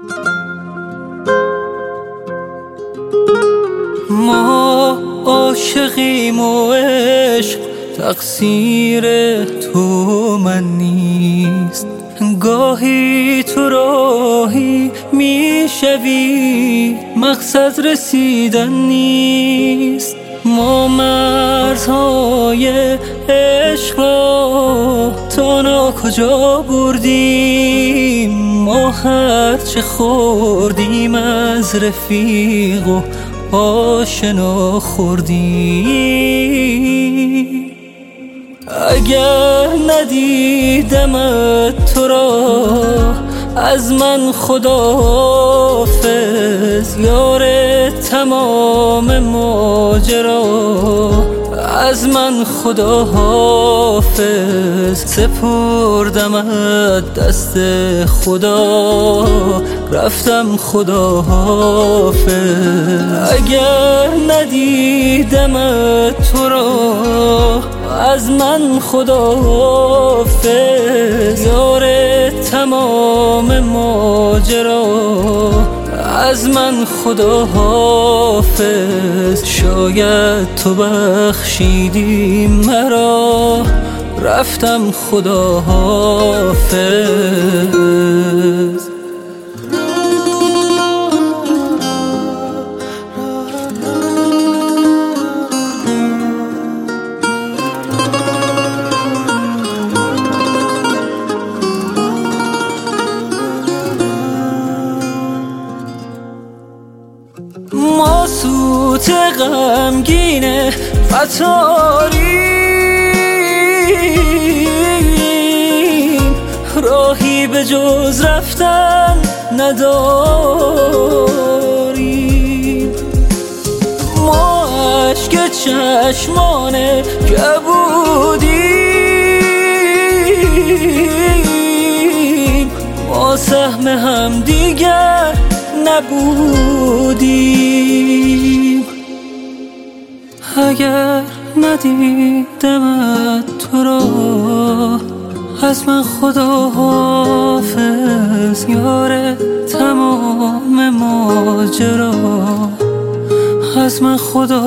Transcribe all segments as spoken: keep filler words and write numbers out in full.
ما عاشقیم و عشق تقصیر تو من نیست. گاهی تو راهی میشوی مقصد رسیدن نیست. ما مرزهای عشق را تا ناکجا بردیم. ما هرچه خوردیم از رفیق و آشنا خوردیم. اگر ندیدمت تو را از من خداحافظ. یار تمام ماجرا از من خداحافظ. سپردمت دست خدا رفتم خداحافظ. اگر ندیدمت تو را از من خداحافظ. یار تمام ماجرا از من خداحافظ. شاید تو بخشیدی مرا رفتم خداحافظ. ما سوت غمگین قطاریم. راهی به جز رفتن نداریم. ما اشک چشمان کبودیم. ما سهم هم دیگر نبودیم. اگر ندیدمت تو را از من خداحافظ. یار تمام ماجرا از من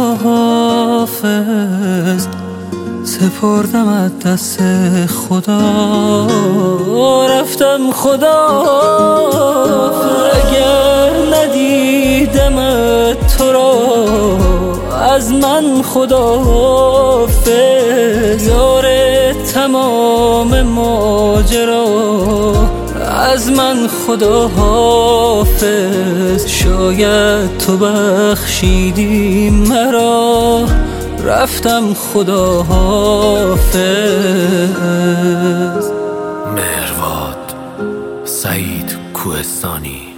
خداحافظ. سپردمت دست خدا رفتم خداحافظ. اگر ندیدمت تو را از من خداحافظ. یار تمام ماجرا از من خداحافظ. شاید تو بخشیدی مرا رفتم خداحافظ. مهرواد سعید کوهستانی.